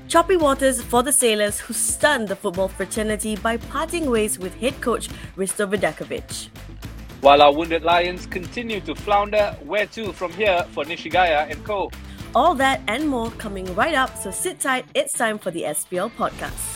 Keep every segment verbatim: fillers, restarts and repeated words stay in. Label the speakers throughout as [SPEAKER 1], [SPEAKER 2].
[SPEAKER 1] Choppy waters for the Sailors, who stunned the football fraternity by parting ways with head coach Risto Vidakovic.
[SPEAKER 2] While our wounded Lions continue to flounder, where to from here for Nishigaya and co?
[SPEAKER 1] All that and more coming right up, so sit tight, it's time for the S P L podcast.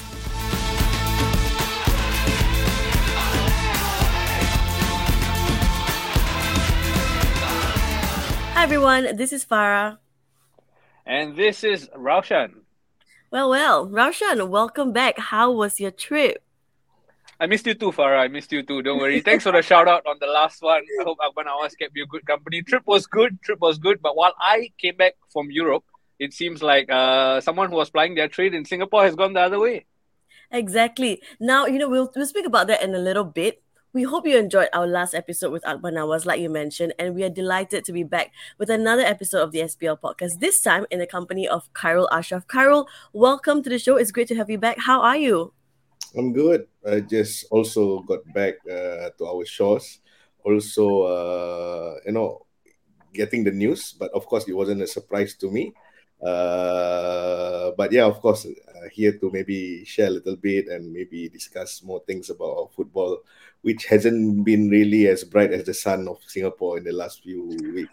[SPEAKER 1] Hi everyone, this is Farah.
[SPEAKER 2] And this is Raushan.
[SPEAKER 1] Well, well, Raushan, welcome back. How was your trip?
[SPEAKER 2] I missed you too, Farah. I missed you too. Don't worry. Thanks for the shout out on the last one. I hope Akbar Nawaz kept you good company. Trip was good. Trip was good. But while I came back from Europe, it seems like uh, someone who was plying their trade in Singapore has gone the other way.
[SPEAKER 1] Exactly. Now, you know, we'll, we'll speak about that in a little bit. We hope you enjoyed our last episode with Akbar Nawaz, like you mentioned, and we are delighted to be back with another episode of the S P L podcast, this time in the company of Khairul Ashraf. Khairul, welcome to the show. It's great to have you back. How are you?
[SPEAKER 3] I'm good. I just also got back uh, to our shores. Also, uh, you know, getting the news, but of course, it wasn't a surprise to me. Uh, but yeah, of course, uh, here to maybe share a little bit and maybe discuss more things about our football, which hasn't been really as bright as the sun of Singapore in the last few weeks.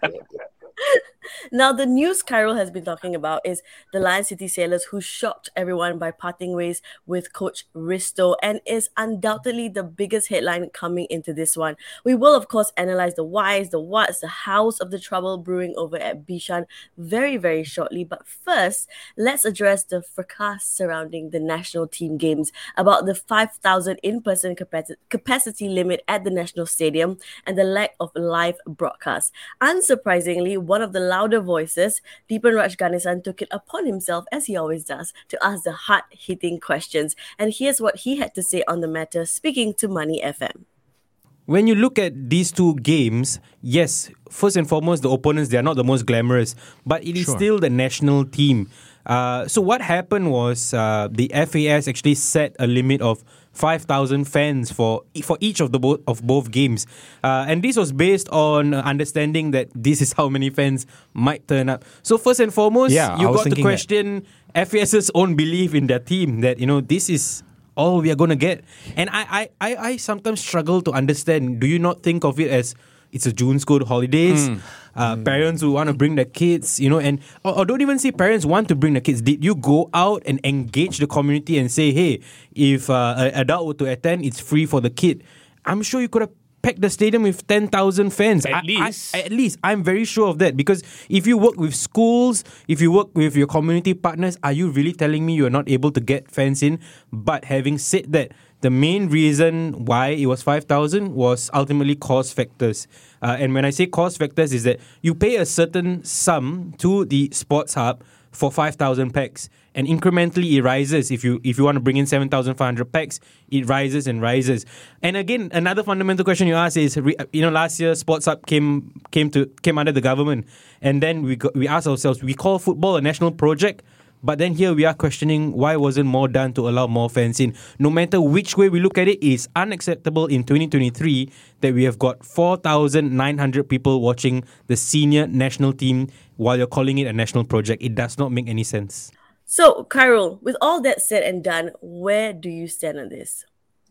[SPEAKER 1] Now, the news Khairul has been talking about is the Lion City Sailors, who shocked everyone by parting ways with coach Risto, and is undoubtedly the biggest headline coming into this one. We will, of course, analyze the whys, the whats, the hows of the trouble brewing over at Bishan very, very shortly. But first, let's address the fracas surrounding the national team games, about the five thousand in-person capacity, capacity limit at the National Stadium and the lack of live broadcast. Unsurprisingly, one of the louder voices, Deepan Raj Ganesan, took it upon himself, as he always does, to ask the hard-hitting questions. And here's what he had to say on the matter, speaking to Money F M.
[SPEAKER 4] When you look at these two games, yes, first and foremost, the opponents, they are not the most glamorous, but it is sure. still the national team. Uh, so what happened was uh, the F A S actually set a limit of five thousand fans for for each of the bo- of both games, uh, and this was based on understanding that this is how many fans might turn up. So first and foremost,
[SPEAKER 5] yeah,
[SPEAKER 4] you got to question that. F A S's own belief in their team, that you know this is all we are going to get. And I, I, I, I sometimes struggle to understand. Do you not think of it as it's a June school holidays? Mm. Uh, mm. Parents who want to bring their kids, you know, and or, or don't even say parents want to bring their kids. Did you go out and engage the community and say, hey, if uh, an adult were to attend, it's free for the kid? I'm sure you could have packed the stadium with ten thousand fans.
[SPEAKER 5] At
[SPEAKER 4] I,
[SPEAKER 5] least.
[SPEAKER 4] I, at least. I'm very sure of that. Because if you work with schools, if you work with your community partners, are you really telling me you're not able to get fans in? But having said that, the main reason why it was five thousand was ultimately cost factors. Uh, and when I say cost factors, is that you pay a certain sum to the sports hub for five thousand packs. And incrementally it rises. If you if you want to bring in seven thousand five hundred packs, it rises and rises. And again, another fundamental question you ask is, you know, last year Sports Hub came came to came under the government, and then we got, we asked ourselves, we call football a national project, but then here we are questioning why wasn't more done to allow more fans in. No matter which way we look at it, it is unacceptable in twenty twenty-three that we have got four thousand nine hundred people watching the senior national team while you're calling it a national project. It does not make any sense.
[SPEAKER 1] So, Khairul, with all that said and done, where do you stand on this?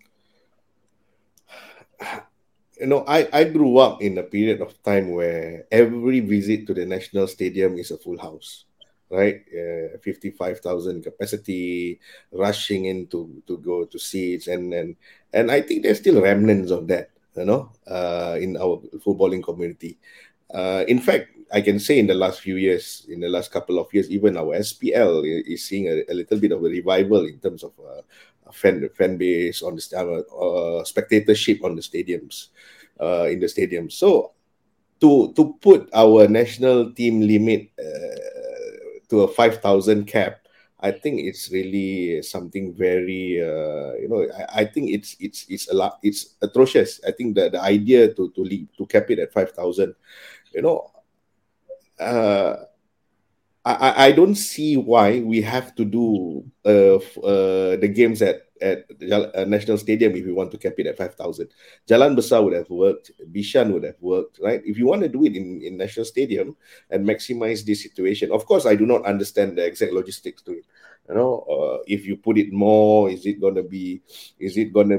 [SPEAKER 3] You know, I, I grew up in a period of time where every visit to the National Stadium is a full house, right? Uh, fifty-five thousand capacity, rushing in to, to go to seats. And, and, and I think there's still remnants of that, you know, uh, in our footballing community. Uh, in fact, I can say in the last few years, in the last couple of years, even our S P L is seeing a, a little bit of a revival in terms of uh, fan fan base on the uh, spectatorship on the stadiums, uh, in the stadiums. So, to to put our national team limit uh, to a five thousand cap, I think it's really something very, uh, you know, I, I think it's it's it's a lot, it's atrocious. I think the the idea to to leave, to cap it at five thousand, you know. Uh, I, I don't see why we have to do uh, uh, the games at, at uh, National Stadium if we want to cap it at five thousand. Jalan Besar would have worked. Bishan would have worked, right? If you want to do it in, in National Stadium and maximize this situation. Of course, I do not understand the exact logistics to it. You know, uh, if you put it more, is it gonna be, is it gonna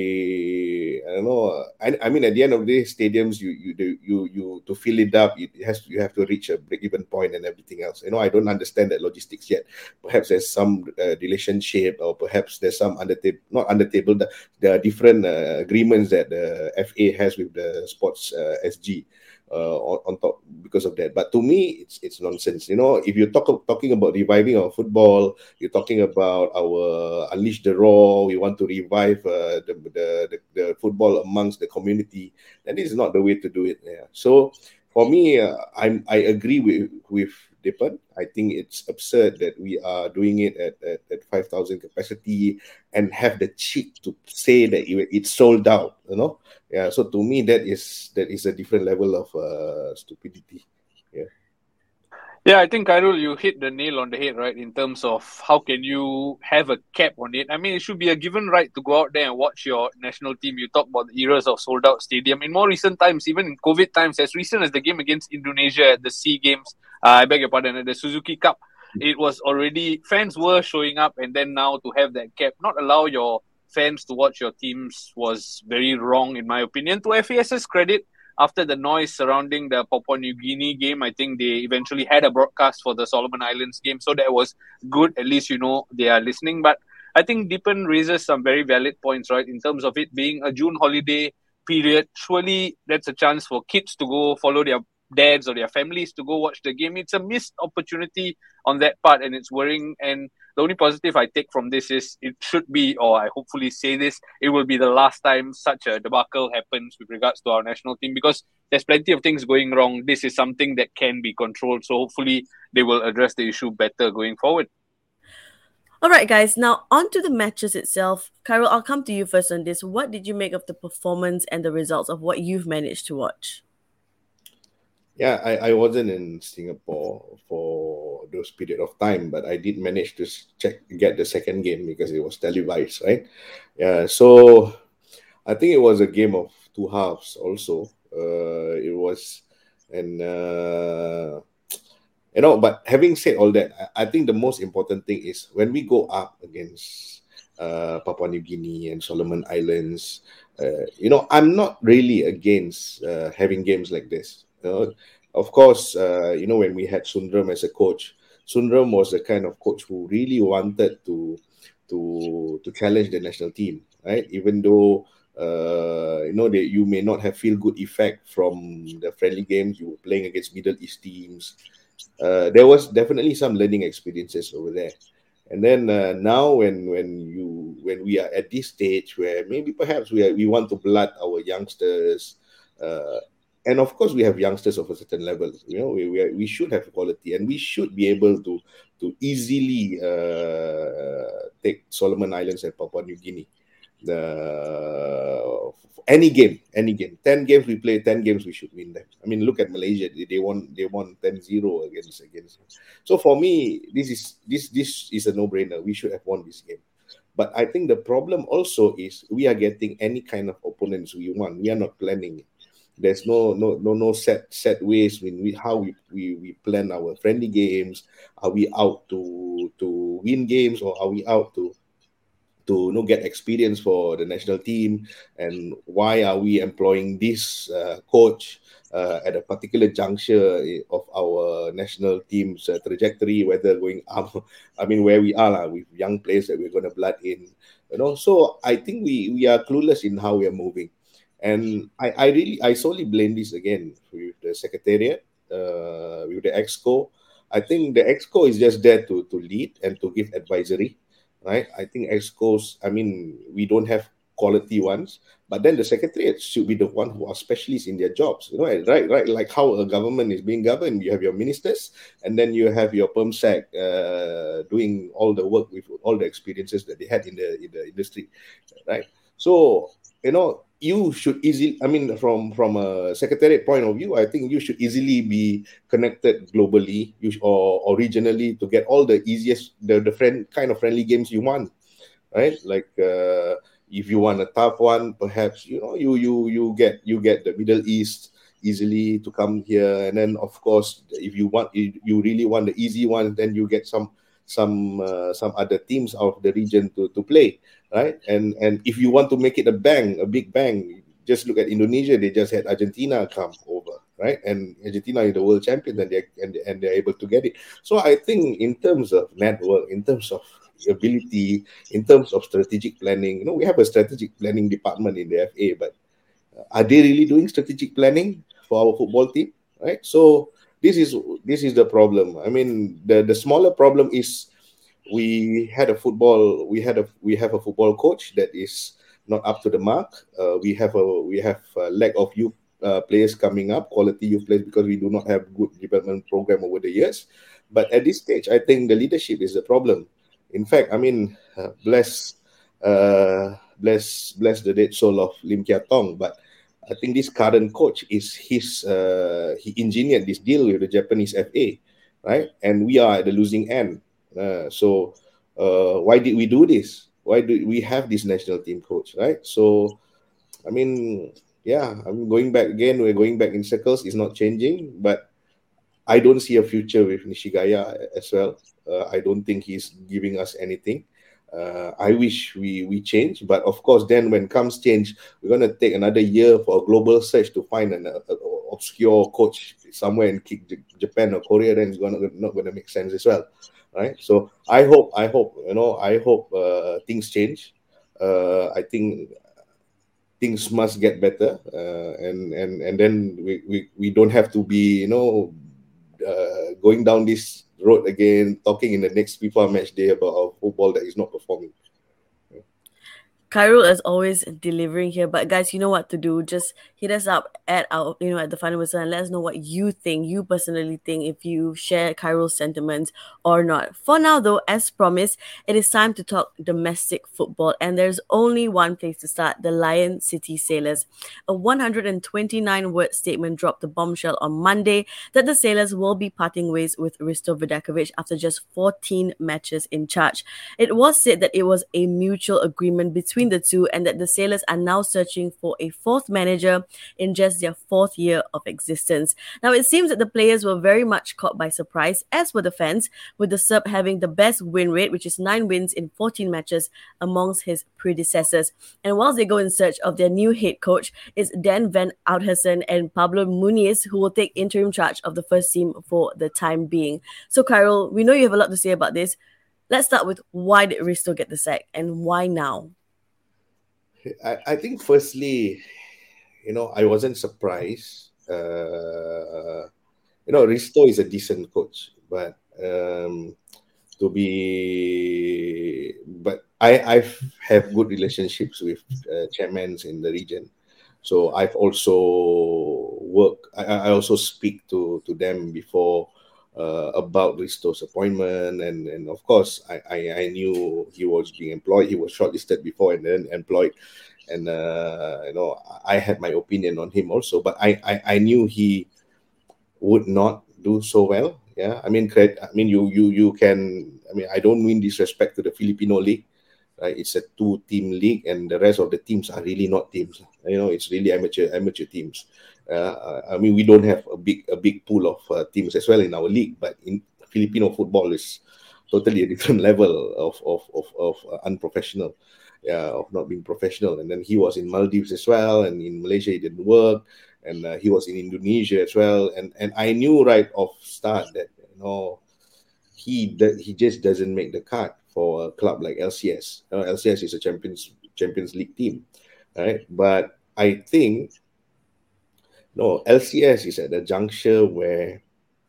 [SPEAKER 3] be? I don't know. uh, I, I mean, at the end of the day, stadiums, you you do- you you to fill it up, it has you have to reach a break-even point and everything else. You know, I don't understand that logistics yet. Perhaps there's some uh, relationship, or perhaps there's some under table, not under table. The, there are different uh, agreements that the F A has with the Sports uh, S G uh, on, on top because of that. But to me, it's it's nonsense. You know, if you're talk, talking about reviving our football, you're talking about our unleash the raw. We want to revive uh, the, the the the football amongst the community. And this is not the way to do it. Yeah. So for me, uh, I'm I agree with with Dipan. I think it's absurd that we are doing it at at, at five thousand capacity and have the cheek to say that it, it's sold out. You know. Yeah. So to me, that is that is a different level of uh, stupidity. Yeah.
[SPEAKER 2] Yeah, I think Khairul, you hit the nail on the head, right? In terms of how can you have a cap on it. I mean, it should be a given right to go out there and watch your national team. You talk about the eras of sold out stadium. In more recent times, even in COVID times, as recent as the game against Indonesia at the SEA Games, uh, I beg your pardon, at the Suzuki Cup, it was already, fans were showing up, and then now to have that cap, not allow your fans to watch your teams was very wrong, in my opinion. To FAS's credit, after the noise surrounding the Papua New Guinea game, I think they eventually had a broadcast for the Solomon Islands game. So that was good. At least, you know, they are listening. But I think Dipan raises some very valid points, right? In terms of it being a June holiday period. Surely that's a chance for kids to go follow their dads or their families to go watch the game. It's a missed opportunity on that part, and it's worrying. And the only positive I take from this is it should be, or I hopefully say this, it will be the last time such a debacle happens with regards to our national team, because there's plenty of things going wrong. This is something that can be controlled. So hopefully they will address the issue better going forward.
[SPEAKER 1] All right, guys. Now on to the matches itself. Khairul, I'll come to you first on this. What did you make of the performance and the results of what you've managed to watch?
[SPEAKER 3] Yeah, I, I wasn't in Singapore for those period of time, but I did manage to s- check get the second game because it was televised, right? Yeah, so I think it was a game of two halves. Also, uh, it was, and uh, you know. But having said all that, I, I think the most important thing is when we go up against uh, Papua New Guinea and Solomon Islands. Uh, you know, I'm not really against uh, having games like this. You know, of course, uh, you know when we had Sundram as a coach, Sundram was the kind of coach who really wanted to to to challenge the national team, right? Even though uh, you know that you may not have feel good effect from the friendly games you were playing against Middle East teams, uh, there was definitely some learning experiences over there. And then uh, now, when when you when we are at this stage where maybe perhaps we are, we want to blood our youngsters, uh, and of course we have youngsters of a certain level. You know, we we, are, we should have quality, and we should be able to to easily uh, take Solomon Islands and Papua New Guinea. The any game, any game, ten games we play, ten games we should win them. I mean, look at Malaysia; they, they won, they won ten zero against against. So for me, this is this this is a no-brainer. We should have won this game. But I think the problem also is we are getting any kind of opponents we want. We are not planning it. There's no no no no set set ways when we how we, we, we plan our friendly games. Are we out to to win games, or are we out to to you know, get experience for the national team? And why are we employing this uh, coach uh, at a particular juncture of our national team's uh, trajectory, whether going up, I mean, where we are uh, with young players that we're going to blood in, you know. So I think we we are clueless in how we are moving. And I, I really, I solely blame this again with the secretariat, uh, with the exco. I think the exco is just there to, to lead and to give advisory, right? I think excos, I mean, we don't have quality ones, but then the secretariat should be the one who are specialists in their jobs, you know, right? Right, like how a government is being governed. You have your ministers, and then you have your permsec uh, doing all the work with all the experiences that they had in the in the industry, right? So you know, you should easily. I mean, from from a secretariat point of view, I think you should easily be connected globally, you sh- or or regionally to get all the easiest the the friend kind of friendly games you want, right? Like uh, if you want a tough one, perhaps you know you you you get you get the Middle East easily to come here, and then of course if you want you, you really want the easy one, then you get some some uh, some other teams out of the region to, to play, right? And and if you want to make it a bang, a big bang, just look at Indonesia. They just had Argentina come over, right? And Argentina is the world champions, and they and, and they're able to get it. So I think in terms of network, in terms of ability, in terms of strategic planning, you know, we have a strategic planning department in the F A, but are they really doing strategic planning for our football team, right? So this is this is the problem. I mean, the the smaller problem is we had a football we had a we have a football coach that is not up to the mark. Uh, we have a we have a lack of youth uh, players coming up, quality youth players, because we do not have good development program over the years. But at this stage, I think the leadership is the problem. In fact, I mean, uh, bless uh, bless bless the dead soul of Lim Kia Tong, but I think this current coach is his uh, he engineered this deal with the Japanese F A, right? And we are at the losing end. Uh, so uh, why did we do this? Why do we have this national team coach, right? So, I mean, yeah, I'm going back again. We're going back in circles. It's not changing, but I don't see a future with Nishigaya as well. Uh, I don't think he's giving us anything. Uh, I wish we we change, but of course, then when comes change, we're gonna take another year for a global search to find an uh, obscure coach somewhere in Japan or Korea. Then it's gonna not gonna make sense as well, right? So I hope, I hope, you know, I hope uh, things change. Uh, I think things must get better, uh, and and and then we, we we don't have to be, you know, uh, going down this road again, talking in the next FIFA match day about our football that is not performing.
[SPEAKER 1] Khairul is always delivering here, but guys, you know what to do. Just hit us up at our, you know, at the final whistle and let us know what you think, you personally think, if you share Khairul's sentiments or not. For now, though, as promised, it is time to talk domestic football, and there's only one place to start: the Lion City Sailors. A one hundred twenty-nine word statement dropped the bombshell on Monday that the Sailors will be parting ways with Risto Vidakovic after just fourteen matches in charge. It was said that it was a mutual agreement between the two, and that the Sailors are now searching for a fourth manager in just their fourth year of existence. Now, it seems that the players were very much caught by surprise, as were the fans, with the Serb having the best win rate, which is nine wins in fourteen matches amongst his predecessors. And whilst they go in search of their new head coach, it's Dan Van Oudhuizen and Pablo Muniz who will take interim charge of the first team for the time being. So, Khairul, we know you have a lot to say about this. Let's start with, why did Risto get the sack, and why now?
[SPEAKER 3] I, I think firstly, you know, I wasn't surprised. Uh, you know, Risto is a decent coach, but um, to be, but I I've have good relationships with uh, chairmen in the region, so I've also worked. I, I also speak to to them before uh, about Risto's appointment, and and of course I, I I knew he was being employed. He was shortlisted before and then employed, and uh, you know, I had my opinion on him also, but I I, I knew he would not do so well. Yeah, I mean, I mean, you you you can. I mean, I don't mean disrespect to the Filipino league. Right? It's a two-team league, and the rest of the teams are really not teams. You know, it's really amateur amateur teams. Uh, I mean, we don't have a big a big pool of uh, teams as well in our league, but in Filipino football is totally a different level of of of, of uh, unprofessional, yeah, of not being professional. And then he was in Maldives as well, and in Malaysia it didn't work, and uh, he was in Indonesia as well. And and I knew right off start that, you know, he he just doesn't make the cut for a club like L C S. Uh, L C S is a Champions Champions League team, right? But I think, no, L C S is at the juncture where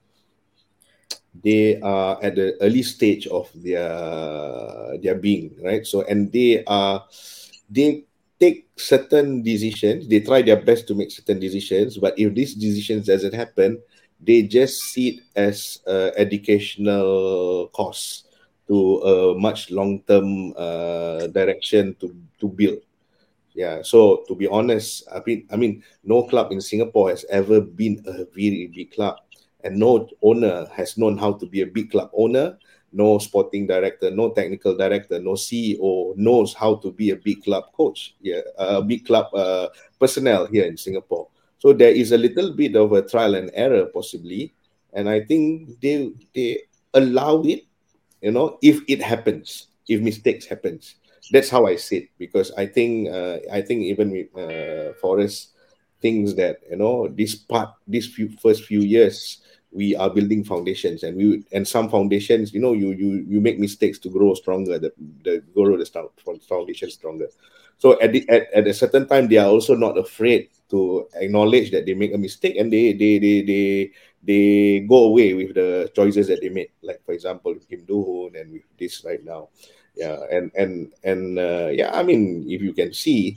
[SPEAKER 3] they are at the early stage of their their being, right? So, and they are they take certain decisions. They try their best to make certain decisions, but if these decisions doesn't happen, they just see it as uh, educational costs to a much long-term uh, direction to to build. Yeah, so to be honest, I mean, I mean, no club in Singapore has ever been a very big club, and no owner has known how to be a big club owner. No sporting director, no technical director, no C E O knows how to be a big club coach. Yeah, a big club uh, personnel here in Singapore. So there is a little bit of a trial and error possibly, and I think they they allow it you know, if it happens, if mistakes happens, that's how I see it. Because I think, uh, I think even with uh, Forest thinks that, you know, this part, these few first few years, we are building foundations, and we and some foundations, you know, you you you make mistakes to grow stronger, the the grow the sto- foundation stronger. So at the at, at a certain time, they are also not afraid to acknowledge that they make a mistake, and they they they they they go away with the choices that they made. Like for example, Kim Do Hoon and with this right now, yeah, and and and uh, yeah, I mean, if you can see,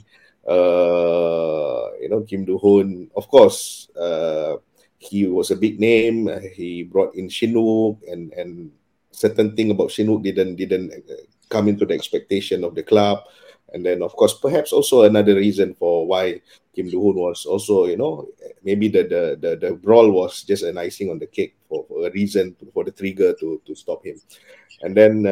[SPEAKER 3] uh, you know, Kim Do Hoon, of course, uh, he was a big name. Uh, he brought in Chinook, and and certain thing about Chinook didn't didn't uh, come into the expectation of the club. And then, of course, perhaps also another reason for why Kim Do Hoon was also, you know, maybe the the the, the brawl was just an icing on the cake for, for a reason, for the trigger to to stop him. And then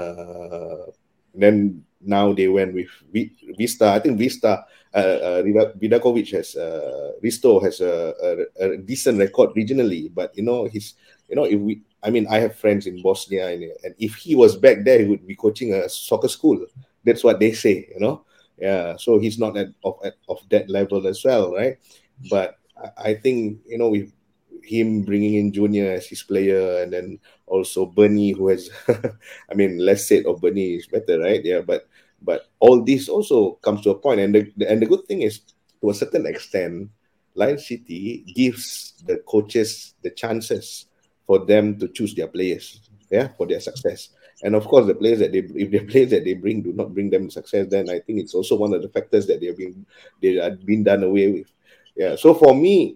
[SPEAKER 3] uh, then now they went with Vi- Vista. I think Vista, uh, uh, Vida- Vidakovic has uh, Risto has a, a, a decent record regionally, but you know he's you know if we I mean I have friends in Bosnia, and, and if he was back there, he would be coaching a soccer school. That's what they say, you know. Yeah, so he's not at of at, of that level as well, right? But I, I think you know with him bringing in Junior as his player, and then also Bernie, who has, I mean, less said of Bernie is better, right? Yeah, but but all this also comes to a point, and the, the and the good thing is, to a certain extent, Lion City gives the coaches the chances for them to choose their players, yeah, for their success. And of course, the players that they, if the players that they bring do not bring them success, then I think it's also one of the factors that they have been they have been done away with. Yeah. So for me,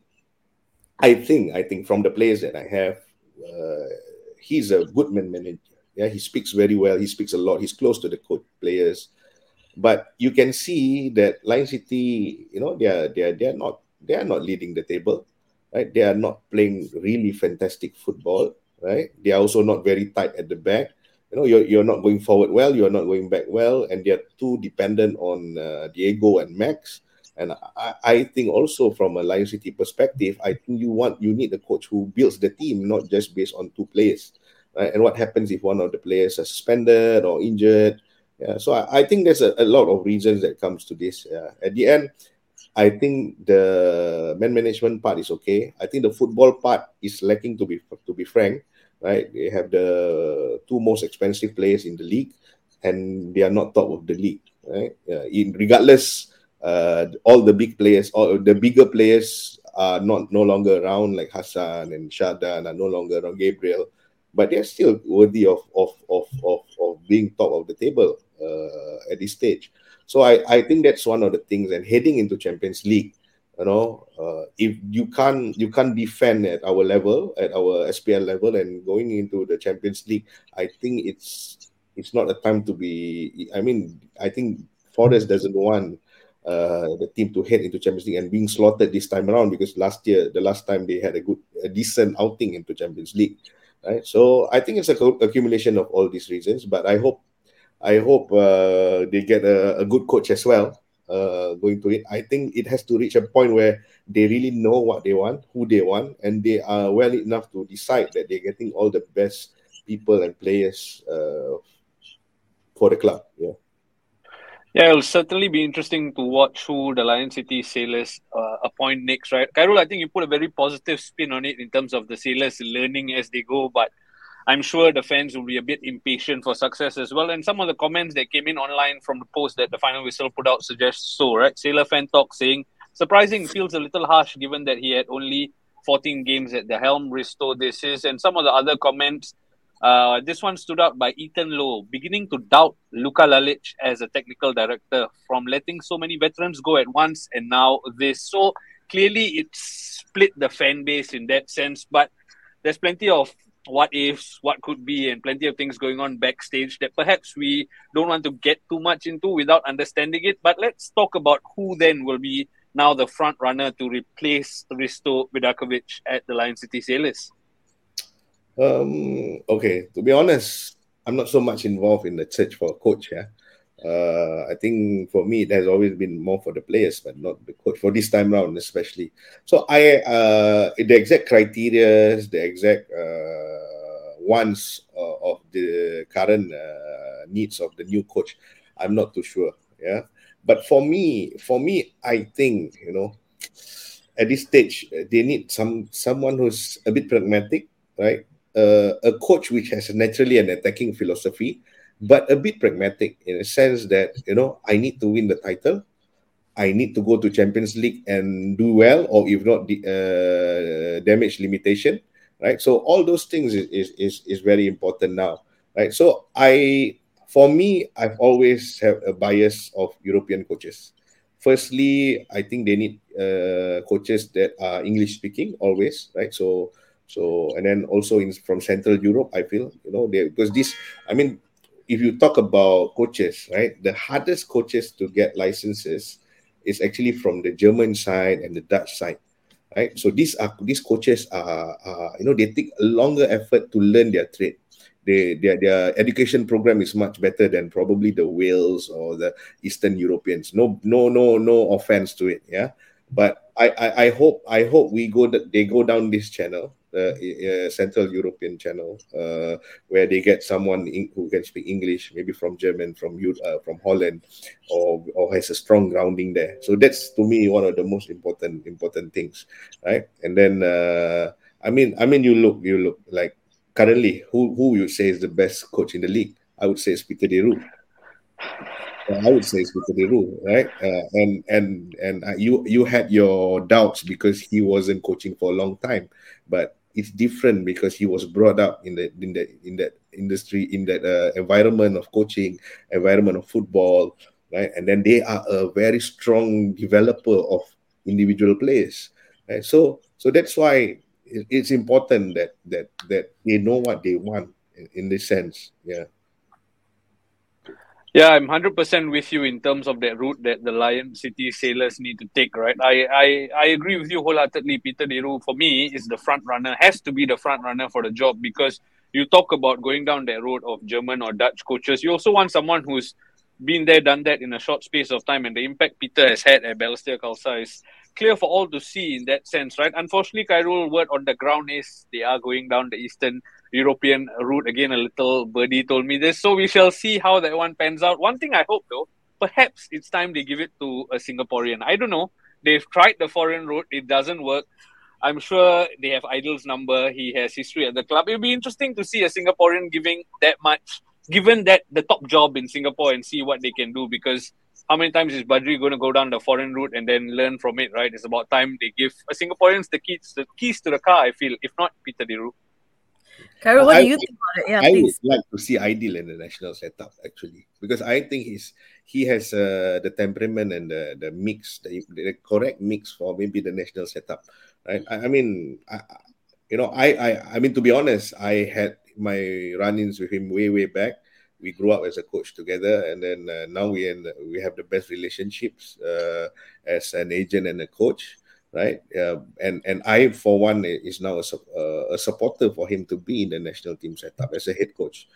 [SPEAKER 3] I think I think from the players that I have, uh, he's a good man manager. Yeah, he speaks very well. He speaks a lot. He's close to the coach players, but you can see that Lion City, you know, they are they are they are not they are not leading the table, right? They are not playing really fantastic football, right? They are also not very tight at the back. You know, you're you're not going forward well. You're not going back well, and they're too dependent on uh, Diego and Max. And I, I think also from a Lion City perspective, I think you want you need a coach who builds the team, not just based on two players. Right? And what happens if one of the players is suspended or injured? Yeah, so I, I think there's a, a lot of reasons that comes to this. Yeah. At the end, I think the man management part is okay. I think the football part is lacking, to be to be frank. Right? They have the two most expensive players in the league, and they are not top of the league. Right? Yeah, in regardless, uh, all the big players, all the bigger players are not no longer around, like Hassan and Shadan are no longer around, Gabriel, but they're still worthy of of of of, of being top of the table uh, at this stage. So I, I think that's one of the things. And heading into Champions League, you know, uh, if you can't you can't defend at our level, at our S P L level, and going into the Champions League, I think it's it's not a time to be. I mean, I think Forest doesn't want uh, the team to head into Champions League and being slaughtered this time around, because last year, the last time they had a good, a decent outing into Champions League, right? So I think it's a co- accumulation of all these reasons. But I hope I hope uh, they get a, a good coach as well. Uh, going to it, I think it has to reach a point where they really know what they want, who they want, and they are well enough to decide that they're getting all the best people and players uh, for the club. Yeah.
[SPEAKER 2] Yeah, it'll certainly be interesting to watch who the Lion City Sailors uh, appoint next, right? Khairul, I think you put a very positive spin on it in terms of the Sailors learning as they go, but I'm sure the fans will be a bit impatient for success as well. And some of the comments that came in online from the post that the final whistle put out suggests so, right? Sailor fan talk saying, surprising, feels a little harsh given that he had only fourteen games at the helm. Risto this is. And some of the other comments, uh, this one stood out by Ethan Lowe, beginning to doubt Luka Lalic as a technical director from letting so many veterans go at once, and now this. So clearly it's split the fan base in that sense, but there's plenty of what ifs, what could be, and plenty of things going on backstage that perhaps we don't want to get too much into without understanding it. But let's talk about who then will be now the front runner to replace Risto Vidakovic at the Lion City Sailors.
[SPEAKER 3] Um, okay, to be honest, I'm not so much involved in the search for a coach. Yeah, uh, I think for me it has always been more for the players, but not the coach for this time round, especially. So I, uh, the exact criteria, the exact uh, wants uh, of the current uh, needs of the new coach. I'm not too sure. Yeah, but for me, for me, I think you know, at this stage, uh, they need some someone who's a bit pragmatic, right? Uh, a coach which has naturally an attacking philosophy, but a bit pragmatic in a sense that you know I need to win the title. I need to go to Champions League and do well, or if not, the uh, damage limitation, right? So all those things is, is is is very important now, right? So I, for me, I've always have a bias of European coaches. Firstly, I think they need uh, coaches that are English speaking always, right? So so and then also in from Central Europe, I feel you know they because this, I mean, if you talk about coaches, right, the hardest coaches to get licenses is actually from the German side and the Dutch side, right? So these are these coaches are, are you know they take a longer effort to learn their trade. They, their their education program is much better than probably the Wales or the Eastern Europeans. No no no no offense to it, yeah. But I I, I hope I hope we go they go down this channel, the uh, Central European channel, uh, where they get someone in, who can speak English, maybe from German, from uh, from Holland, or or has a strong grounding there. So that's to me one of the most important important things, right? And then uh, I mean I mean you look you look like currently who who you say is the best coach in the league? I would say it's Peter De Roo. I would say it's Peter De Roo, right? Uh, and and and uh, you you had your doubts because he wasn't coaching for a long time, but it's different because he was brought up in the in that in that industry, in that uh, environment of coaching, environment of football, right? And then they are a very strong developer of individual players, right? So so that's why it, it's important that that that they know what they want in, in this sense, yeah.
[SPEAKER 2] Yeah, I'm one hundred percent with you in terms of that route that the Lion City Sailors need to take, right? I, I, I agree with you wholeheartedly. Peter De Roo, for me, is the front runner, has to be the front runner for the job, because you talk about going down that road of German or Dutch coaches. You also want someone who's been there, done that in a short space of time, and the impact Peter has had at Balestier Khalsa is clear for all to see in that sense, right? Unfortunately, Khairul, word on the ground is they are going down the Eastern European route again. A little birdie told me this, so we shall see how that one pans out. One thing I hope, though, perhaps it's time they give it to a Singaporean. I don't know. They've tried the foreign route; it doesn't work. I'm sure they have Idol's number. He has history at the club. It'll be interesting to see a Singaporean giving that much, given that the top job in Singapore, and see what they can do. Because how many times is Badri going to go down the foreign route and then learn from it, right? It's about time they give a Singaporeans the keys, the keys to the car, I feel. If not, Peter De Roo.
[SPEAKER 1] Khairul, what
[SPEAKER 3] I,
[SPEAKER 1] do you think about it? Yeah,
[SPEAKER 3] I
[SPEAKER 1] please.
[SPEAKER 3] would like to see Aidil in the national setup actually, because I think he's he has uh, the temperament and the the mix, the, the correct mix for maybe the national setup, right? I, I mean, I, you know, I, I I mean to be honest, I had my run-ins with him way way back. We grew up as a coach together, and then uh, now we in, we have the best relationships uh, as an agent and a coach, right? Uh, and and I, for one, is now a, sup- uh, a supporter for him to be in the national team setup as a head coach,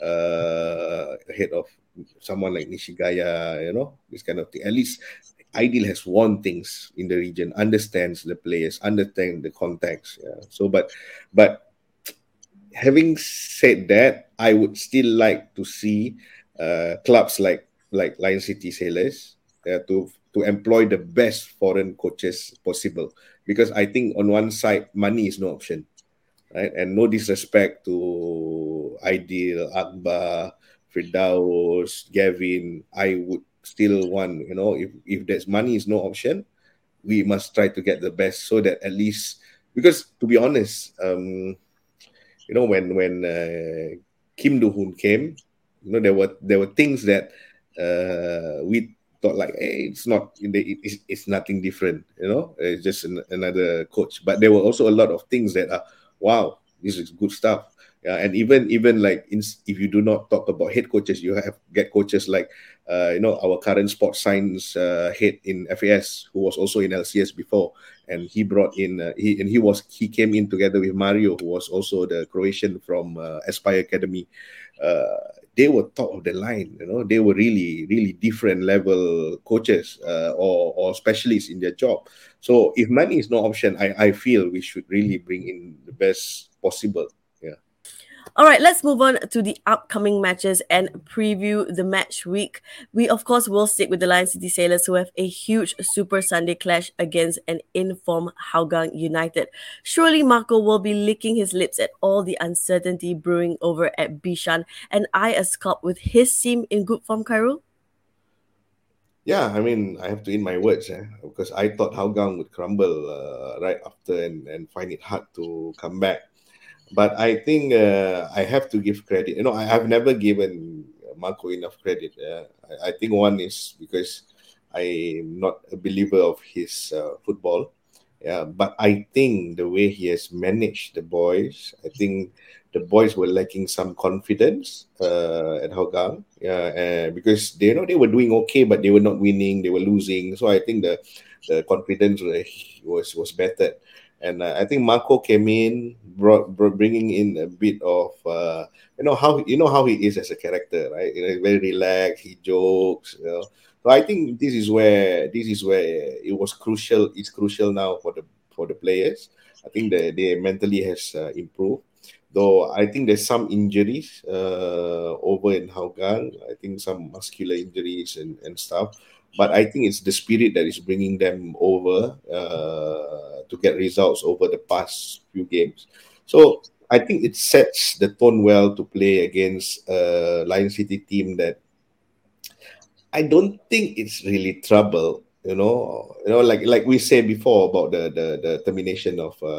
[SPEAKER 3] uh, head of someone like Nishigaya, you know, this kind of thing. At least Aidil has won things in the region, understands the players, understands the context. Yeah. So, but but having said that, I would still like to see uh, clubs like like Lion City Sailors uh, to to employ the best foreign coaches possible, because I think on one side money is no option, right? And no disrespect to Aidil, Akbar, Firdaus, Gavin, I would still want, you know, if if there's money is no option, we must try to get the best, so that at least, because to be honest, um, you know, when when uh, Kim Do Hoon came, you know, there were there were things that uh, we thought like, hey, it's not, it's, it's nothing different, you know, it's just an, another coach. But there were also a lot of things that are, wow, this is good stuff. Yeah, and even even like in, if you do not talk about head coaches, you have get coaches like uh, you know, our current sports science uh, head in F A S, who was also in L C S before, and he brought in uh, he and he was he came in together with Mario, who was also the Croatian from uh, Aspire Academy. Uh, they were top of the line, you know. They were really really different level coaches uh, or or specialists in their job. So if money is no option, I I feel we should really bring in the best possible. Yeah.
[SPEAKER 1] All right, let's move on to the upcoming matches and preview the match week. We, of course, will stick with the Lion City Sailors, who have a huge Super Sunday clash against an informed Hougang United. Surely Marco will be licking his lips at all the uncertainty brewing over at Bishan, and I a scalp with his team in good form, Khairul?
[SPEAKER 3] Yeah, I mean, I have to eat my words, eh, because I thought Hougang would crumble uh, right after and, and find it hard to come back. But I think uh, I have to give credit. You know, I have never given Marco enough credit. Uh, I, I think one is because I'm not a believer of his uh, football. Yeah, but I think the way he has managed the boys, I think the boys were lacking some confidence uh, at Hougang. Yeah, uh, because they you know they were doing okay, but they were not winning. They were losing. So I think the the confidence was was better. And uh, I think Marco came in, brought, brought bringing in a bit of uh, you know how you know how he is as a character, right? You know, he's very relaxed. He jokes. You know, so I think this is where this is where it was crucial. It's crucial now for the for the players. I think that they mentally has uh, improved. Though I think there's some injuries uh, over in Hougang. I think some muscular injuries and, and stuff. But I think it's the spirit that is bringing them over uh, to get results over the past few games. So I think it sets the tone well to play against a Lion City team that I don't think it's really trouble. You know, you know, like like we said before about the the, the termination of uh,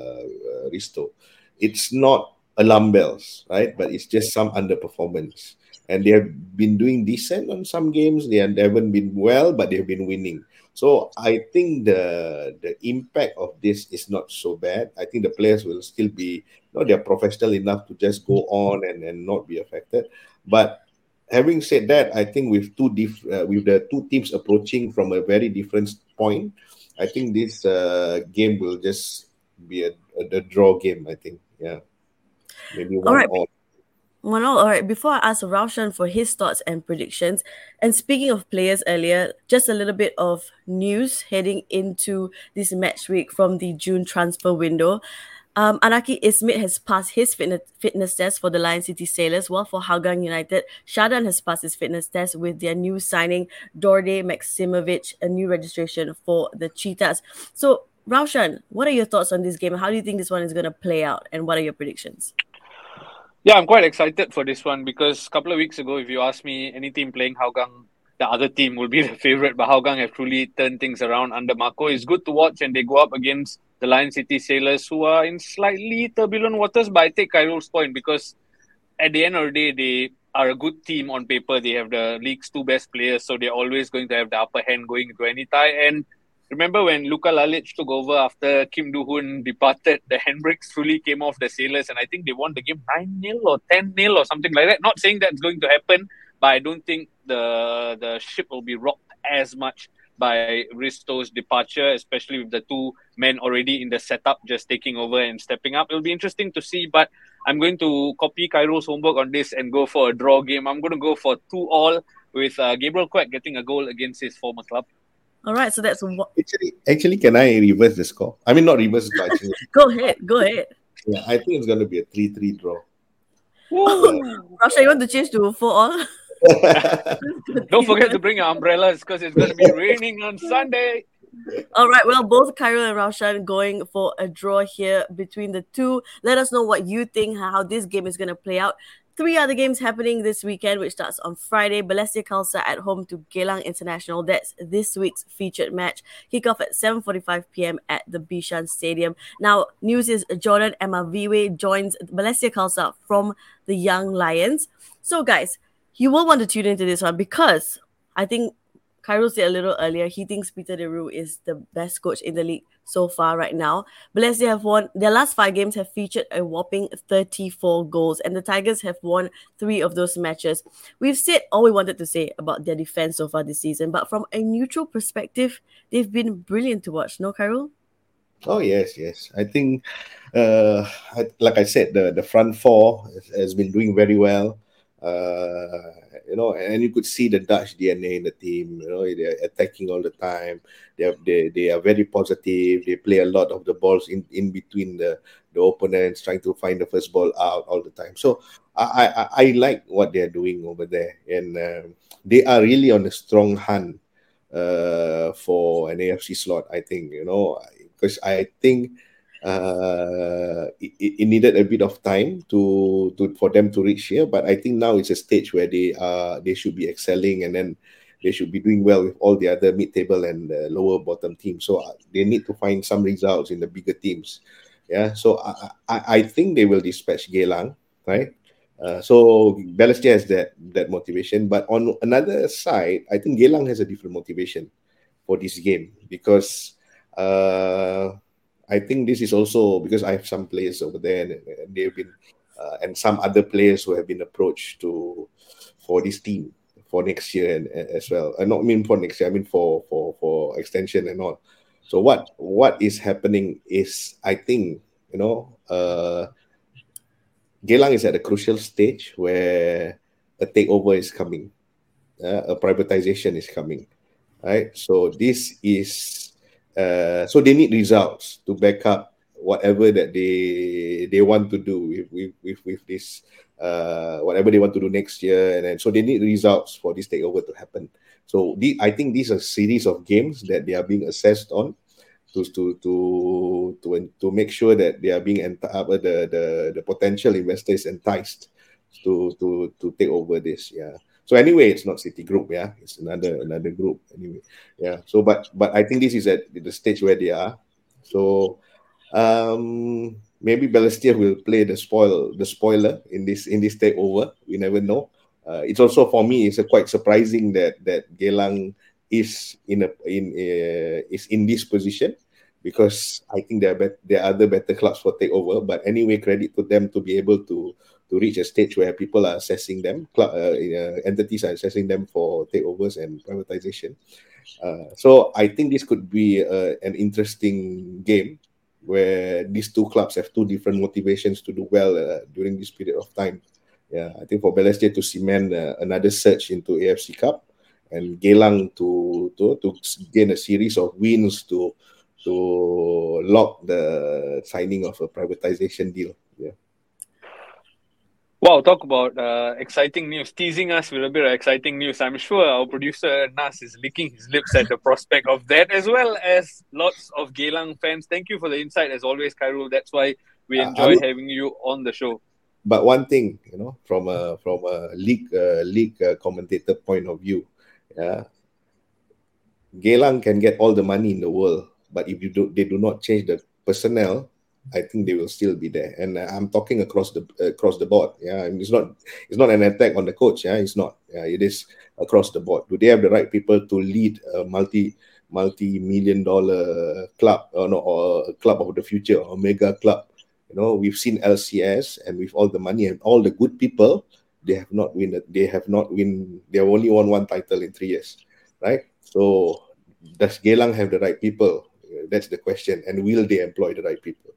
[SPEAKER 3] uh, Risto. It's not alarm bells, right? But it's just some underperformance, and they have been doing decent on some games. They, have, they haven't been well, but they've been winning. So I think the the impact of this is not so bad. I think the players will still be, you know, they're professional enough to just go on and, and not be affected. But having said that, I think with two diff, uh, with the two teams approaching from a very different point, I think this uh, game will just be a, a, a draw game. I think, yeah, maybe
[SPEAKER 1] All
[SPEAKER 3] one
[SPEAKER 1] right,
[SPEAKER 3] all.
[SPEAKER 1] Well, no, all right. Before I ask Raushan for his thoughts and predictions, and speaking of players earlier, just a little bit of news heading into this match week from the June transfer window. Um, Anaki Ismit has passed his fitness, fitness test for the Lion City Sailors, while for Hougang United, Shadan has passed his fitness test with their new signing, Dorde Maximovic, a new registration for the Cheetahs. So, Raushan, what are your thoughts on this game? How do you think this one is going to play out, and what are your predictions?
[SPEAKER 2] Yeah, I'm quite excited for this one because a couple of weeks ago, if you asked me any team playing Hougang, the other team will be the favorite. But Hougang have truly turned things around under Marco. It's good to watch, and they go up against the Lion City Sailors, who are in slightly turbulent waters. But I take Khairul's point because at the end of the day, they are a good team on paper. They have the league's two best players, so they're always going to have the upper hand going into any tie. And remember when Luka Lalic took over after Kim Do-hoon departed, the handbrakes fully came off the Sailors, and I think they won the game nine nil or ten nil or something like that. Not saying that's going to happen, but I don't think the the ship will be rocked as much by Risto's departure, especially with the two men already in the setup just taking over and stepping up. It'll be interesting to see, but I'm going to copy Khairul's homework on this and go for a draw game. I'm going to go for two all with uh, Gabriel Quack getting a goal against his former club.
[SPEAKER 1] All right, so that's what.
[SPEAKER 3] Actually, actually, can I reverse the score? I mean, not reverse the score. Actually,
[SPEAKER 1] Go ahead, go ahead.
[SPEAKER 3] yeah, I think it's going to be a three-three draw.
[SPEAKER 1] Rasha, you want to change to four all?
[SPEAKER 2] Don't forget to bring your umbrellas because it's going to be raining on Sunday.
[SPEAKER 1] All right, well, both Khairul and Raushan going for a draw here between the two. Let us know what you think, how this game is going to play out. Three other games happening this weekend, which starts on Friday. Balestier Khalsa at home to Geylang International. That's this week's featured match. Kickoff at seven forty-five p.m. at the Bishan Stadium. Now, news is Jordan Amaviwe joins Balestier Khalsa from the Young Lions. So, guys, you will want to tune into this one because I think Khairul said a little earlier, he thinks Peter De Roo is the best coach in the league so far right now. Balestier have won, their last five games have featured a whopping thirty-four goals, and the Tigers have won three of those matches. We've said all we wanted to say about their defense so far this season, but from a neutral perspective, they've been brilliant to watch. No, Khairul?
[SPEAKER 3] Oh yes, yes. I think, uh, I, like I said, the the front four has, has been doing very well. Uh, you know, and you could see the Dutch D N A in the team. You know, they're attacking all the time. They are, they they are very positive. They play a lot of the balls in, in between the the opponents, trying to find the first ball out all the time. So I I, I like what they're doing over there, and um, they are really on a strong hunt uh, for an A F C slot. I think you know because I think uh, it, it needed a bit of time to to for them to reach here, but I think now it's a stage where they are they should be excelling, and then they should be doing well with all the other mid-table and uh, lower bottom teams. So uh, they need to find some results in the bigger teams. Yeah, so I, I, I think they will dispatch Geylang, right? Uh, so Balestier has that that motivation, but on another side, I think Geylang has a different motivation for this game because uh, I think this is also because I have some players over there, and, and they've been uh, and some other players who have been approached to for this team for next year and, and as well. I not mean for next year, I mean for for for extension and all. So what what is happening is I think you know uh, Geylang is at a crucial stage where a takeover is coming, uh, a privatization is coming, right? So this is uh, so they need results to back up whatever that they they want to do with with with, with this uh, whatever they want to do next year, and then so they need results for this takeover to happen. So the, I think these are a series of games that they are being assessed on to to to to, to make sure that they are being ent- uh, the, the the potential investor is enticed to to to take over this. Yeah. So anyway, it's not Citigroup. Yeah, it's another another group. Anyway, yeah. So but but I think this is at the stage where they are. So um, maybe Balestier will play the spoil the spoiler in this in this takeover. We never know. Uh, it's also for me. It's a quite surprising that that Geylang is in a in a, is in this position because I think there are bet- there are other better clubs for takeover. But anyway, credit to them to be able to to reach a stage where people are assessing them, club uh, uh, entities are assessing them for takeovers and privatization. Uh, so I think this could be uh, an interesting game where these two clubs have two different motivations to do well uh, during this period of time. Yeah, I think for Balestier to cement uh, another surge into A F C Cup, and Geylang to, to to gain a series of wins to to lock the signing of a privatization deal. Yeah.
[SPEAKER 2] Wow, talk about uh, exciting news, teasing us with a bit of exciting news. I'm sure our producer Nas is licking his lips at the prospect of that, as well as lots of Geylang fans. Thank you for the insight, as always, Khairul. That's why we
[SPEAKER 3] Uh, I
[SPEAKER 2] enjoy
[SPEAKER 3] mean,
[SPEAKER 2] having you on the show.
[SPEAKER 3] but one thing, you know, from a from a league uh, league uh, commentator point of view, yeah, Geylang can get all the money in the world, but if you do, they do not change the personnel, I think they will still be there. And uh, I'm talking across the across the board. Yeah, and it's not it's not an attack on the coach. Yeah, it's not. Yeah, it is across the board. Do they have the right people to lead a multi multi million dollar club or no or a club of the future or mega club? You know, we've seen L C S, and with all the money and all the good people, they have not win. They have not win. They have only won one title in three years, right? So does Geylang have the right people? That's the question. And will they employ the right people?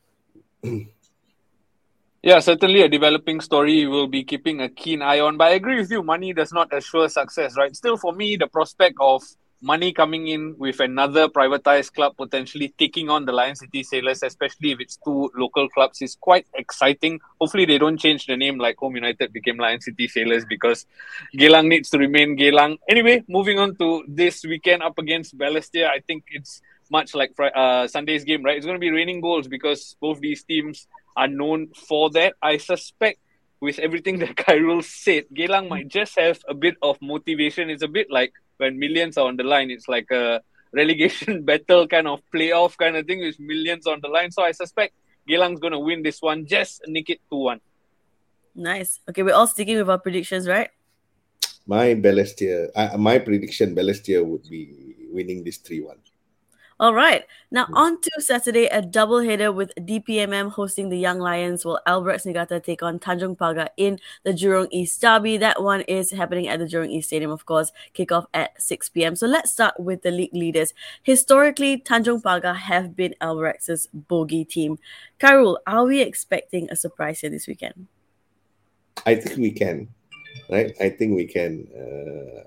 [SPEAKER 2] Yeah, certainly a developing story we'll be keeping a keen eye on. But I agree with you, money does not assure success, right? Still, for me, the prospect of money coming in with another privatized club potentially taking on the Lion City Sailors, especially if it's two local clubs, is quite exciting. Hopefully, they don't change the name like Home United became Lion City Sailors because Geylang needs to remain Geylang. Anyway, moving on to this weekend up against Balestier, I think it's much like uh, Sunday's game, right? It's going to be raining goals because both these teams are known for that. I suspect with everything that Khairul said, Geylang might just have a bit of motivation. It's a bit like when millions are on the line. It's like a relegation battle kind of playoff kind of thing with millions on the line. So I suspect Geylang's going to win this one. Just nick it two one.
[SPEAKER 1] Nice. Okay, we're all sticking with our predictions, right?
[SPEAKER 3] My Balestier, uh, my prediction, Balestier would be winning this three one.
[SPEAKER 1] All right. Now, on to Saturday, a doubleheader with D P M M hosting the Young Lions, while Albirex Niigata take on Tanjong Pagar in the Jurong East Derby. That one is happening at the Jurong East Stadium, of course. Kickoff at six p.m. So let's start with the league leaders. Historically, Tanjong Pagar have been Alvirex's bogey team. Khairul, are we expecting a surprise here this weekend?
[SPEAKER 3] I think we can, right? I think we can. Uh,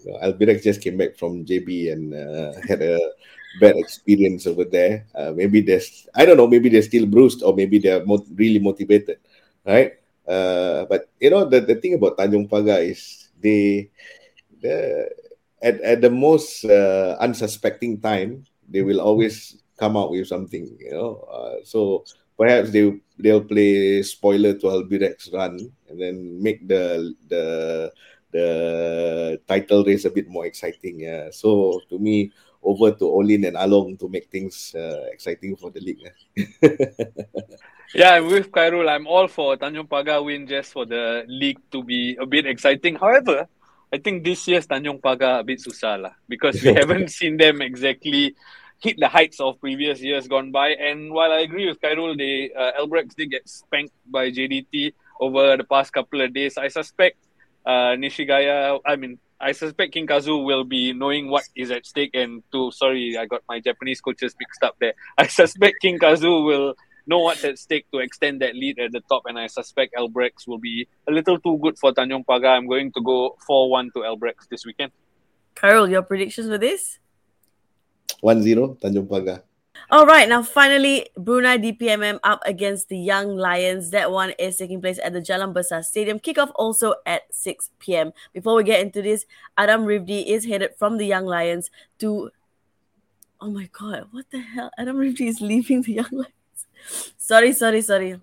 [SPEAKER 3] you know, Albirex just came back from J B and uh, had a bad experience over there. Uh, maybe there's, I don't know, maybe they're still bruised or maybe they're mo- really motivated, right? Uh, but you know, the, the thing about Tanjong Pagar is they, the, at, at the most uh, unsuspecting time, they will always come out with something, you know. Uh, so perhaps they they'll play spoiler to Albirex run and then make the the the title race a bit more exciting. Yeah. So to me, over to Olin and Along to make things uh, exciting for the league.
[SPEAKER 2] Yeah, I'm with Khairul. I'm all for Tanjong Pagar win just for the league to be a bit exciting. However, I think this year's Tanjong Pagar a bit susah lah, because we haven't seen them exactly hit the heights of previous years gone by. And while I agree with Khairul, they uh, Albrecht did get spanked by J D T over the past couple of days. I suspect uh, Nishigaya, I mean, I suspect King Kazu will be knowing what is at stake. And to sorry, I got my Japanese coaches mixed up there. I suspect King Kazu will know what's at stake to extend that lead at the top, and I suspect Albrecht will be a little too good for Tanjong Pagar. I'm going to go four one to Albrecht this weekend.
[SPEAKER 1] Khairul, your predictions for this?
[SPEAKER 3] one zero Tanjong Pagar.
[SPEAKER 1] All right, now finally, Brunei D P M M up against the Young Lions. That one is taking place at the Jalan Besar Stadium. Kickoff also at six p.m. Before we get into this, Adam Rivdi is headed from the Young Lions to... Oh my God, what the hell? Adam Rivdi is leaving the Young Lions. Sorry, sorry, sorry.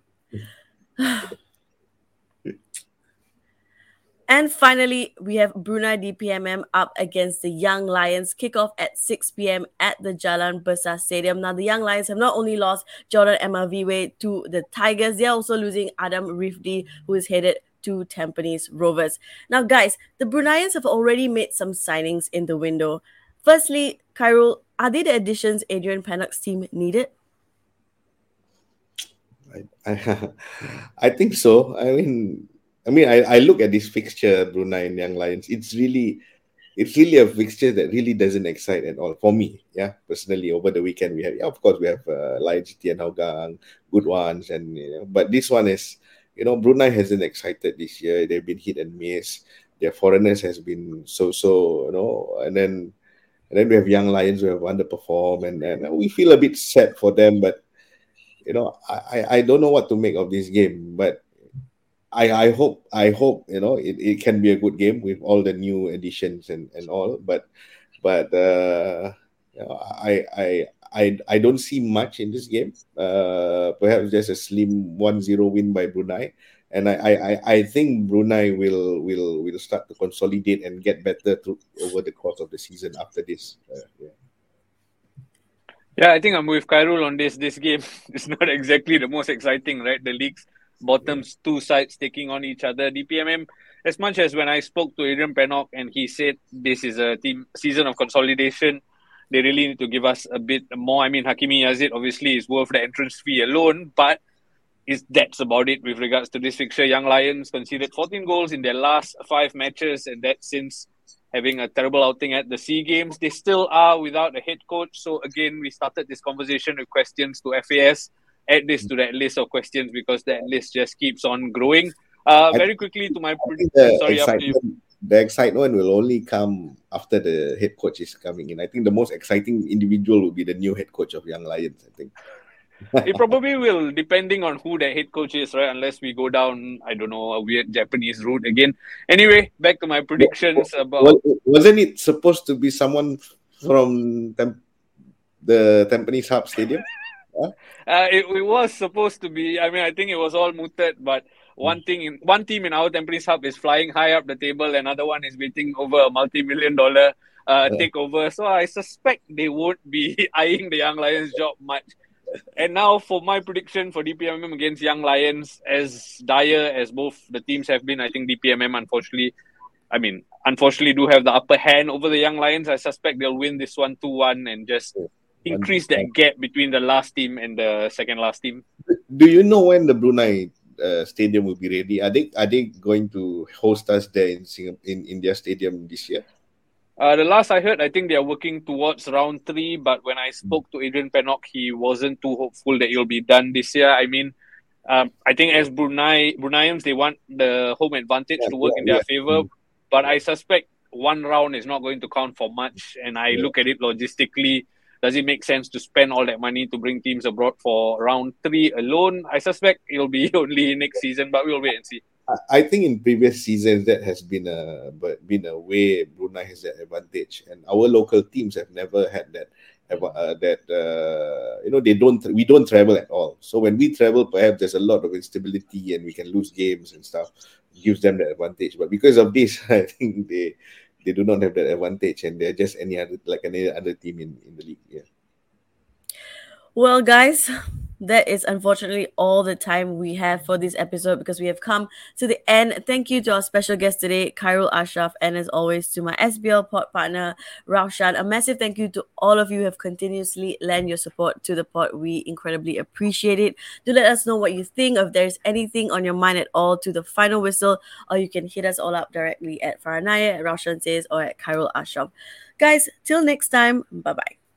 [SPEAKER 1] And finally, we have Brunei D P M M up against the Young Lions. Kickoff at six p.m. at the Jalan Besar Stadium. Now, the Young Lions have not only lost Jordan Amaviwe to the Tigers, they're also losing Adam Rifdi, who is headed to Tampines Rovers. Now, guys, the Bruneians have already made some signings in the window. Firstly, Khairul, are they the additions Adrian Pennock's team needed?
[SPEAKER 3] I, I, I think so. I mean, I mean, I, I look at this fixture, Brunei and Young Lions. It's really, it's really a fixture that really doesn't excite at all for me. Yeah, personally, over the weekend we have, yeah, of course, we have uh, Lions, G T and Hougang, good ones, and you know, but this one is, you know, Brunei hasn't excited this year. They've been hit and miss. Their foreigners has been so-so, you know, and then, and then we have Young Lions who have underperformed, and, and we feel a bit sad for them, but. You know, I, I don't know what to make of this game, but I, I hope I hope you know it, it can be a good game with all the new additions and, and all. But but uh, you know, I I I I don't see much in this game. Uh, perhaps just a slim one zero win by Brunei, and I, I, I think Brunei will will will start to consolidate and get better through, over the course of the season after this. Uh, yeah.
[SPEAKER 2] Yeah, I think I'm with Khairul on this. This game is not exactly the most exciting, right? The league's bottoms, two sides taking on each other. D P M M, as much as when I spoke to Adrian Pennock and he said this is a team season of consolidation, they really need to give us a bit more. I mean, Hakimi Yazid obviously is worth the entrance fee alone, but is that's about it with regards to this fixture. Young Lions conceded fourteen goals in their last five matches, and that since having a terrible outing at the SEA Games. They still are without a head coach. So again, we started this conversation with questions to F A S. Add this to that list of questions because that list just keeps on growing. Uh, very quickly to my...
[SPEAKER 3] The
[SPEAKER 2] Sorry, after you.
[SPEAKER 3] The excitement will only come after the head coach is coming in. I think the most exciting individual will be the new head coach of Young Lions, I think.
[SPEAKER 2] It probably will, depending on who the head coach is, right? Unless we go down, I don't know, a weird Japanese route again. Anyway, back to my predictions about...
[SPEAKER 3] Well, wasn't it supposed to be someone from Tem- the Tampines Hub Stadium? Huh?
[SPEAKER 2] Uh, it, it was supposed to be. I mean, I think it was all mooted, but one thing in one team in our Tampines Hub is flying high up the table, another one is waiting over a multi-million dollar uh,
[SPEAKER 3] Yeah.
[SPEAKER 2] takeover. So I suspect they won't be eyeing the Young Lions job much. And now for my prediction for D P M M against Young Lions, as dire as both the teams have been, I think D P M M unfortunately, I mean, unfortunately do have the upper hand over the Young Lions. I suspect they'll win this one two one and just increase that gap between the last team and the second last team.
[SPEAKER 3] Do you know when the Brunei uh, stadium will be ready? Are they are they going to host us there in Singapore, in, in their stadium this year?
[SPEAKER 2] Uh, the last I heard, I think they are working towards round three, but when I spoke to Adrian Pennock, he wasn't too hopeful that it will be done this year. I mean, um, I think as Brunei Bruneians, they want the home advantage
[SPEAKER 3] Yeah,
[SPEAKER 2] to work
[SPEAKER 3] yeah,
[SPEAKER 2] in their
[SPEAKER 3] yeah.
[SPEAKER 2] favor,
[SPEAKER 3] Mm.
[SPEAKER 2] but I suspect one round is not going to count for much. And I
[SPEAKER 3] Yeah.
[SPEAKER 2] look at it logistically. Does it make sense to spend all that money to bring teams abroad for round three alone? I suspect it'll be only next season, but we'll wait and see.
[SPEAKER 3] I- I think in previous seasons that has been a but been a way Brunei has that advantage, and our local teams have never had that. adva- Uh, that uh, you know they don't we don't travel at all. So when we travel, perhaps there's a lot of instability and we can lose games and stuff. Gives them that advantage, but because of this, I think they they do not have that advantage, and they're just any other like any other team in in the league. Yeah.
[SPEAKER 1] Well, guys, that is unfortunately all the time we have for this episode because we have come to the end. Thank you to our special guest today, Khairul Ashraf, and as always to my S B L pod partner, Raushan. A massive thank you to all of you who have continuously lent your support to the pod. We incredibly appreciate it. Do let us know what you think. If there's anything on your mind at all to the final whistle, or you can hit us all up directly at Faranaya, at Raushan Says, or at Khairul Ashraf. Guys, till next time, bye bye.